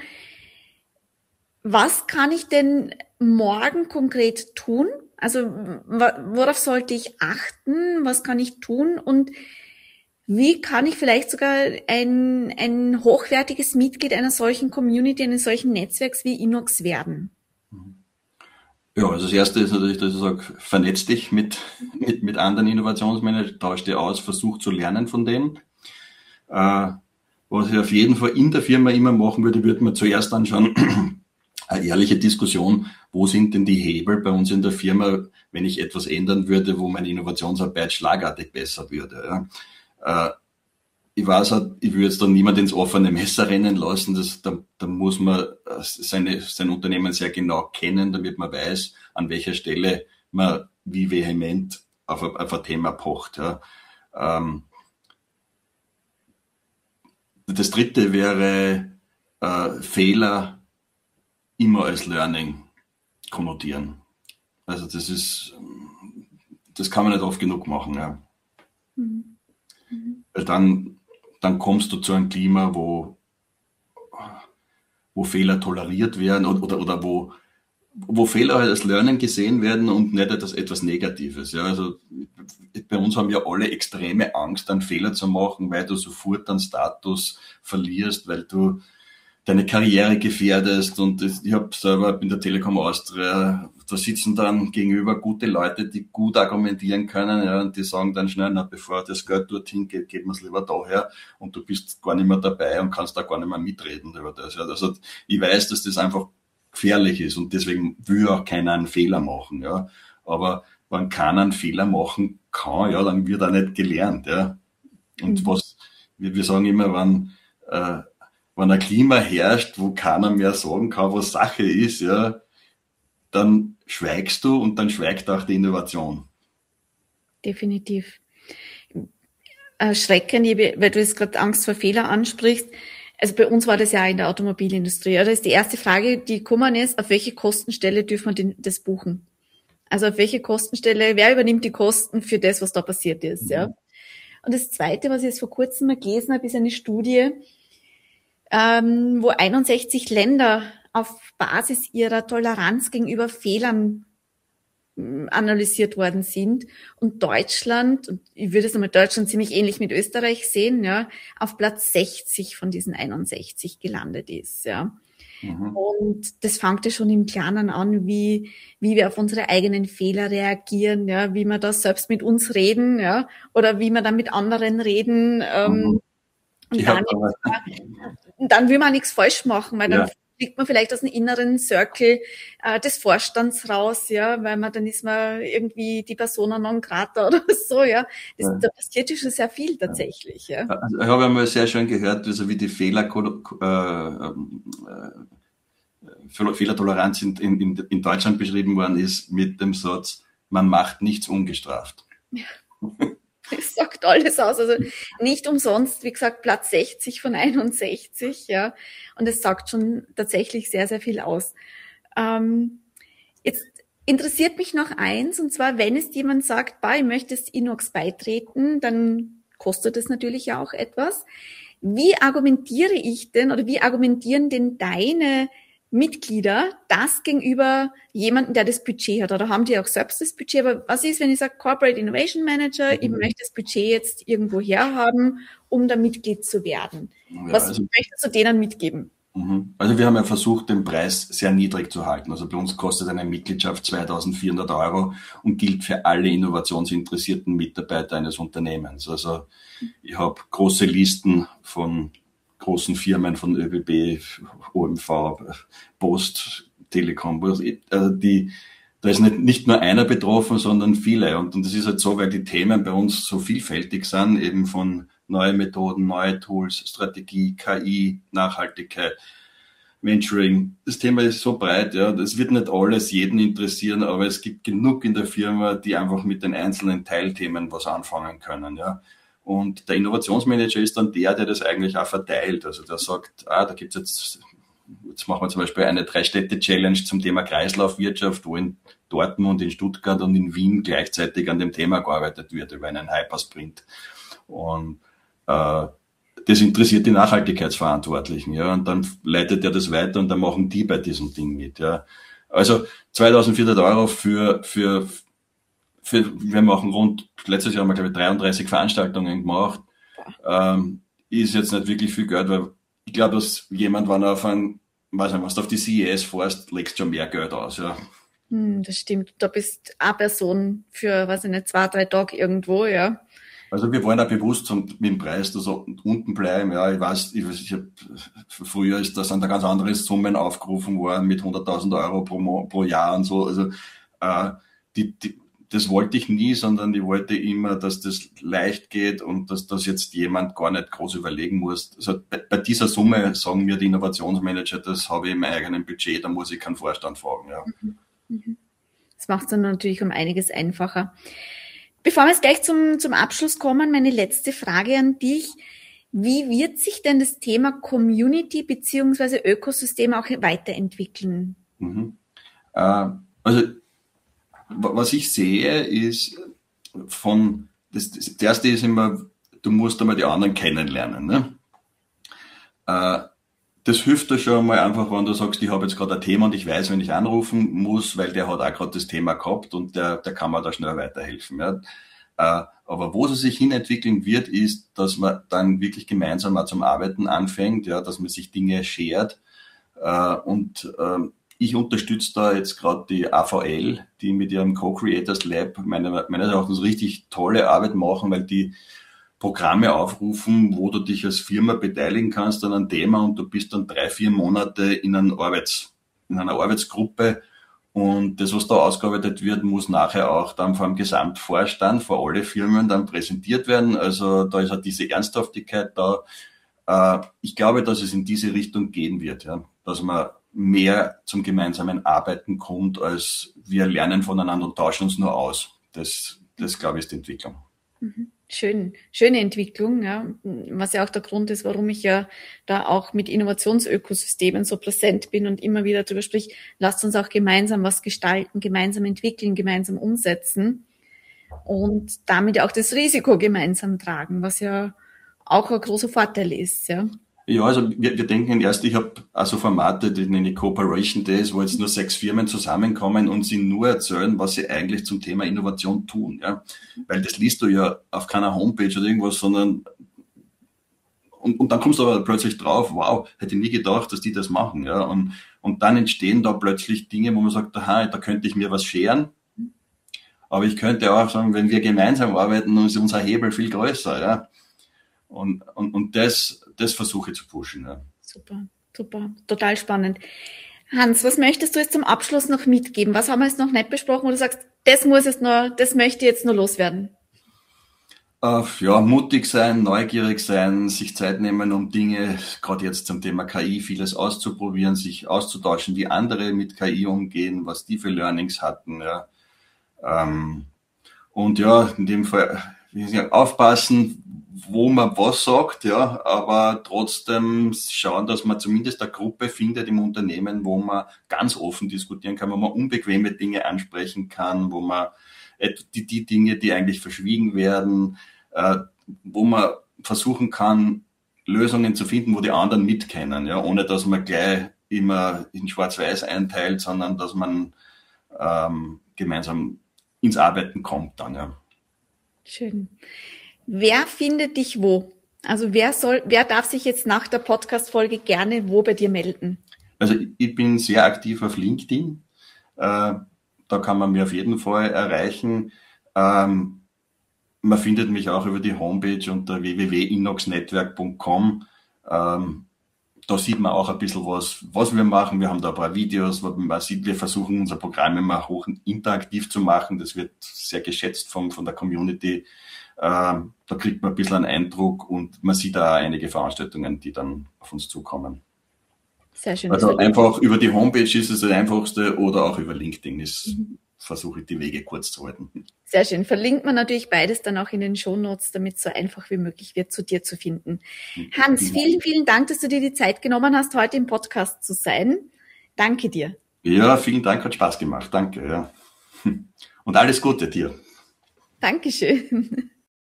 Speaker 1: was kann ich denn morgen konkret tun? Also worauf sollte ich achten? Was kann ich tun? Und wie kann ich vielleicht sogar ein hochwertiges Mitglied einer solchen Community, eines solchen Netzwerks wie Inox werden?
Speaker 2: Ja, also das Erste ist natürlich, dass ich sage, vernetz dich mit anderen Innovationsmanagern, tausch dich aus, versuch zu lernen von denen. Was ich auf jeden Fall in der Firma immer machen würde man zuerst anschauen, eine ehrliche Diskussion, wo sind denn die Hebel bei uns in der Firma, wenn ich etwas ändern würde, wo meine Innovationsarbeit schlagartig besser würde. Ja. Ich weiß halt, ich will jetzt dann niemand ins offene Messer rennen lassen, da muss man sein Unternehmen sehr genau kennen, damit man weiß, an welcher Stelle man wie vehement auf ein Thema pocht. Ja. Das Dritte wäre Fehler immer als Learning konnotieren. Also das kann man nicht oft genug machen. Ja. Mhm. Weil dann kommst du zu einem Klima, wo Fehler toleriert werden oder wo Fehler als Lernen gesehen werden und nicht etwas Negatives. Ja, also bei uns haben ja alle extreme Angst, einen Fehler zu machen, weil du sofort einen Status verlierst, weil du deine Karriere gefährdest. Und ich habe selber in der Telekom Austria da sitzen dann gegenüber gute Leute, die gut argumentieren können, ja, und die sagen dann schnell, na, bevor das Geld dorthin geht, geben wir es lieber daher, und du bist gar nicht mehr dabei und kannst da gar nicht mehr mitreden über das. Ja. Also ich weiß, dass das einfach gefährlich ist und deswegen will auch keiner einen Fehler machen, ja. Aber wenn keiner einen Fehler machen kann, ja, dann wird er nicht gelernt, ja. Und wir sagen immer, wenn ein Klima herrscht, wo keiner mehr sagen kann, was Sache ist, ja, dann schweigst du und dann schweigt auch die Innovation.
Speaker 1: Definitiv. Erschreckend, weil du jetzt gerade Angst vor Fehler ansprichst. Also bei uns war das ja auch in der Automobilindustrie. Ja. Da ist die erste Frage, die gekommen ist, auf welche Kostenstelle dürfen wir das buchen? Also auf welche Kostenstelle, wer übernimmt die Kosten für das, was da passiert ist? Ja. Und das Zweite, was ich jetzt vor kurzem mal gelesen habe, ist eine Studie, wo 61 Länder auf Basis ihrer Toleranz gegenüber Fehlern analysiert worden sind, und Deutschland, und ich würde es einmal Deutschland ziemlich ähnlich mit Österreich sehen, ja, auf Platz 60 von diesen 61 gelandet ist, ja. Und das fängt ja schon im Kleinen an, wie wir auf unsere eigenen Fehler reagieren, ja, wie wir da selbst mit uns reden, ja, oder wie wir dann mit anderen reden, und dann will man nichts falsch machen, weil dann fliegt man vielleicht aus dem inneren Circle des Vorstands raus, ja, weil dann ist man irgendwie die Persona non grata oder so, ja. Da passiert ja schon sehr viel tatsächlich, ja.
Speaker 2: Also ich habe einmal sehr schön gehört, also wie die Fehlertoleranz in Deutschland beschrieben worden ist mit dem Satz, man macht nichts ungestraft.
Speaker 1: Ja. Das sagt alles aus. Also nicht umsonst, wie gesagt, Platz 60 von 61, ja. Und es sagt schon tatsächlich sehr, sehr viel aus. Jetzt interessiert mich noch eins, und zwar, wenn es jemand sagt, ich möchte das Inox beitreten, dann kostet es natürlich ja auch etwas. Wie argumentiere ich denn, oder wie argumentieren denn deine Mitglieder das gegenüber jemandem, der das Budget hat? Oder haben die auch selbst das Budget? Aber was ist, wenn ich sage, Corporate Innovation Manager, ich möchte das Budget jetzt irgendwo herhaben, um da Mitglied zu werden? Ja, was möchtest du denen mitgeben?
Speaker 2: Also wir haben ja versucht, den Preis sehr niedrig zu halten. Also bei uns kostet eine Mitgliedschaft 2.400 € und gilt für alle innovationsinteressierten Mitarbeiter eines Unternehmens. Also ich habe große Listen von großen Firmen, von ÖBB, OMV, Post, Telekom, da ist nicht nur einer betroffen, sondern viele. Und das ist halt so, weil die Themen bei uns so vielfältig sind, eben von neue Methoden, neue Tools, Strategie, KI, Nachhaltigkeit, Venturing. Das Thema ist so breit, ja. Das wird nicht alles jeden interessieren, aber es gibt genug in der Firma, die einfach mit den einzelnen Teilthemen was anfangen können, ja. Und der Innovationsmanager ist dann der das eigentlich auch verteilt. Also der sagt, da gibt's jetzt machen wir zum Beispiel eine 3-Städte-Challenge zum Thema Kreislaufwirtschaft, wo in Dortmund, in Stuttgart und in Wien gleichzeitig an dem Thema gearbeitet wird über einen Hypersprint. Und das interessiert die Nachhaltigkeitsverantwortlichen, ja. Und dann leitet er das weiter und dann machen die bei diesem Ding mit, ja. Also 2.400 € wir machen letztes Jahr haben wir, glaube ich, 33 Veranstaltungen gemacht. Ist jetzt nicht wirklich viel Geld, weil ich glaube, dass jemand, wenn er wenn du auf die CES fährst, legst schon mehr Geld aus, ja.
Speaker 1: Das stimmt. Da bist eine Person für, 2-3 Tage irgendwo, ja.
Speaker 2: Also wir wollen auch bewusst mit dem Preis da so unten bleiben, ja. Ich weiß, früher sind da ganz andere Summen aufgerufen worden mit 100.000 € pro Jahr und so. Also, das wollte ich nie, sondern ich wollte immer, dass das leicht geht und dass das jetzt jemand gar nicht groß überlegen muss. Also bei dieser Summe sagen mir die Innovationsmanager, das habe ich in meinem eigenen Budget, da muss ich keinen Vorstand fragen. Ja.
Speaker 1: Das macht es dann natürlich um einiges einfacher. Bevor wir jetzt gleich zum Abschluss kommen, meine letzte Frage an dich. Wie wird sich denn das Thema Community bzw. Ökosystem auch weiterentwickeln?
Speaker 2: Also was ich sehe, ist das erste ist immer, du musst einmal die anderen kennenlernen. Ne? Das hilft dir schon mal einfach, wenn du sagst, ich habe jetzt gerade ein Thema und ich weiß, wenn ich anrufen muss, weil der hat auch gerade das Thema gehabt und der kann mir da schnell weiterhelfen. Ja? Aber wo es sich hinentwickeln wird, ist, dass man dann wirklich gemeinsam mal zum Arbeiten anfängt, ja, dass man sich Dinge shared und ich unterstütze da jetzt gerade die AVL, die mit ihrem Co-Creators Lab meines Erachtens richtig tolle Arbeit machen, weil die Programme aufrufen, wo du dich als Firma beteiligen kannst an einem Thema und du bist dann 3-4 Monate in einer Arbeitsgruppe und das, was da ausgearbeitet wird, muss nachher auch dann vor dem Gesamtvorstand, vor alle Firmen dann präsentiert werden. Also da ist auch diese Ernsthaftigkeit da. Ich glaube, dass es in diese Richtung gehen wird, ja, dass man mehr zum gemeinsamen Arbeiten kommt, als wir lernen voneinander und tauschen uns nur aus. Das glaube ich, ist die Entwicklung.
Speaker 1: Schöne Entwicklung, ja, was ja auch der Grund ist, warum ich ja da auch mit Innovationsökosystemen so präsent bin und immer wieder darüber sprich, lasst uns auch gemeinsam was gestalten, gemeinsam entwickeln, gemeinsam umsetzen und damit auch das Risiko gemeinsam tragen, was ja auch ein großer Vorteil ist, ja.
Speaker 2: Ja, also wir denken erst, ich habe also Formate, die nenne ich Cooperation Days, wo jetzt nur 6 Firmen zusammenkommen und sie nur erzählen, was sie eigentlich zum Thema Innovation tun. Ja? Weil das liest du ja auf keiner Homepage oder irgendwas, sondern und dann kommst du aber plötzlich drauf, wow, hätte ich nie gedacht, dass die das machen. Ja? Und dann entstehen da plötzlich Dinge, wo man sagt, aha, da könnte ich mir was scheren. Aber ich könnte auch sagen, wenn wir gemeinsam arbeiten, dann ist unser Hebel viel größer. Ja? Und das versuche ich zu pushen. Ja.
Speaker 1: Super, total spannend. Hans, was möchtest du jetzt zum Abschluss noch mitgeben? Was haben wir jetzt noch nicht besprochen, wo du sagst, das möchte ich jetzt nur loswerden?
Speaker 2: Ja, mutig sein, neugierig sein, sich Zeit nehmen, um Dinge, gerade jetzt zum Thema KI, vieles auszuprobieren, sich auszutauschen, wie andere mit KI umgehen, was die für Learnings hatten. Ja. Und ja, in dem Fall aufpassen, wo man was sagt, ja, aber trotzdem schauen, dass man zumindest eine Gruppe findet im Unternehmen, wo man ganz offen diskutieren kann, wo man unbequeme Dinge ansprechen kann, wo man die Dinge, die eigentlich verschwiegen werden, wo man versuchen kann, Lösungen zu finden, wo die anderen mitkennen, ja, ohne dass man gleich immer in Schwarz-Weiß einteilt, sondern dass man gemeinsam ins Arbeiten kommt dann, ja.
Speaker 1: Schön. Wer findet dich wo? Also wer darf sich jetzt nach der Podcast-Folge gerne wo bei dir melden?
Speaker 2: Also ich bin sehr aktiv auf LinkedIn. Da kann man mich auf jeden Fall erreichen. Man findet mich auch über die Homepage unter www.inoxnetzwerk.com. Da sieht man auch ein bisschen was wir machen. Wir haben da ein paar Videos, man sieht, wir versuchen unser Programm immer hoch interaktiv zu machen. Das wird sehr geschätzt von der Community. Da kriegt man ein bisschen einen Eindruck und man sieht da einige Veranstaltungen, die dann auf uns zukommen.
Speaker 1: Sehr schön.
Speaker 2: Also einfach über die Homepage ist es das Einfachste oder auch über LinkedIn versuche ich die Wege kurz zu halten.
Speaker 1: Sehr schön. Verlinkt man natürlich beides dann auch in den Shownotes, damit es so einfach wie möglich wird, zu dir zu finden. Hans, vielen, vielen Dank, dass du dir die Zeit genommen hast, heute im Podcast zu sein. Danke dir.
Speaker 2: Ja, vielen Dank, hat Spaß gemacht. Danke. Ja. Und alles Gute dir.
Speaker 1: Dankeschön.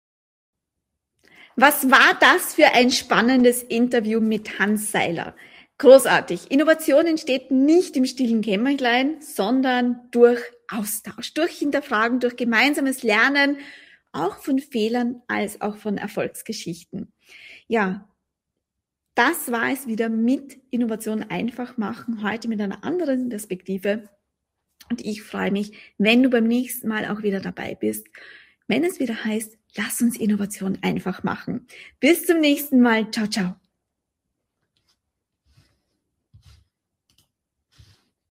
Speaker 1: Was war das für ein spannendes Interview mit Hans Seiler? Großartig. Innovation entsteht nicht im stillen Kämmerlein, sondern durch Austausch, durch Hinterfragen, durch gemeinsames Lernen, auch von Fehlern als auch von Erfolgsgeschichten. Ja, das war es wieder mit Innovation einfach machen, heute mit einer anderen Perspektive. Und ich freue mich, wenn du beim nächsten Mal auch wieder dabei bist, wenn es wieder heißt, lass uns Innovation einfach machen. Bis zum nächsten Mal. Ciao, ciao.